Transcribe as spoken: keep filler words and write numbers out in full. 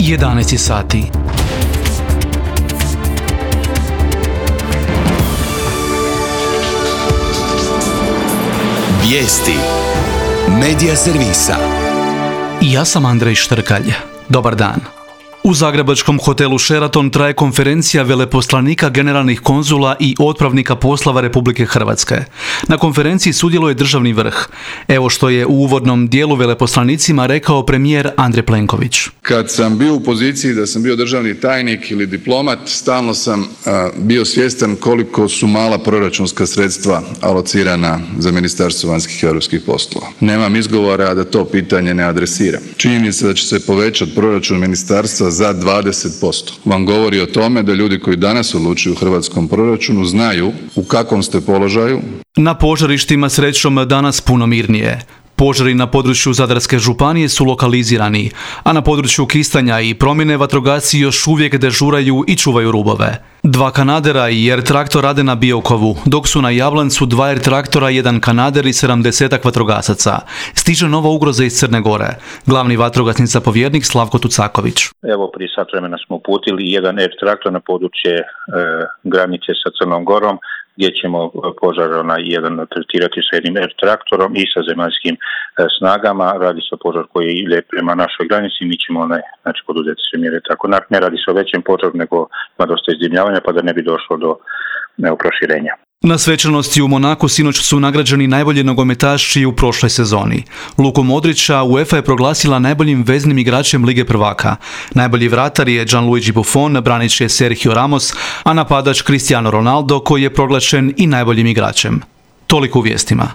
jedanaest sati. Vijesti Medija servisa. Ja sam Andrej Štrkalj. Dobar dan. U zagrebačkom hotelu Sheraton traje konferencija veleposlanika, generalnih konzula i otpravnika poslova Republike Hrvatske. Na konferenciji sudjeluje državni vrh. Evo što je u uvodnom dijelu veleposlanicima rekao premijer Andrej Plenković. Kad sam bio u poziciji da sam bio državni tajnik ili diplomat, stalno sam a, bio svjestan koliko su mala proračunska sredstva alocirana za Ministarstvo vanjskih i europskih poslova. Nemam izgovora da to pitanje ne adresiram. Činjenica da će se povećati proračun ministarstva za dvadeset posto vam govori o tome da ljudi koji danas odlučuju u hrvatskom proračunu znaju u kakvom ste položaju. Na požarištima srećom danas puno mirnije. Požari na području Zadarske županije su lokalizirani, a na području Kistanja i Promjene vatrogasci još uvijek dežuraju i čuvaju rubove. Dva kanadera i air traktor rade na Biokovu, dok su na Jablancu dva air traktora, jedan kanader i sedamdesetak vatrogasaca. Stiže nova ugroza iz Crne Gore. Glavni vatrogasni zapovjednik Slavko Tucaković. Evo prije sat vremena smo uputili jedan air traktor na područje e, granice sa Crnom Gorom, gdje ćemo požar onaj jedan tretirati sa jednim air traktorom i sa zemaljskim e, snagama. Radi se o požar koji ide prema našoj granici, mi ćemo onaj, znači, poduzeti sve mjere. Tako ne radi se o većem požaru, nego ima dosta izdimljavanja, pa da ne bi došlo do ne, proširenja. Na svečanosti u Monaku sinoć su nagrađeni najbolji nogometaši u prošloj sezoni. Luku Modrića UEFA je proglasila najboljim veznim igračem Lige prvaka. Najbolji vratar je Gianluigi Buffon, branič je Sergio Ramos, a napadač Cristiano Ronaldo koji je proglašen i najboljim igračem. Toliko u vijestima.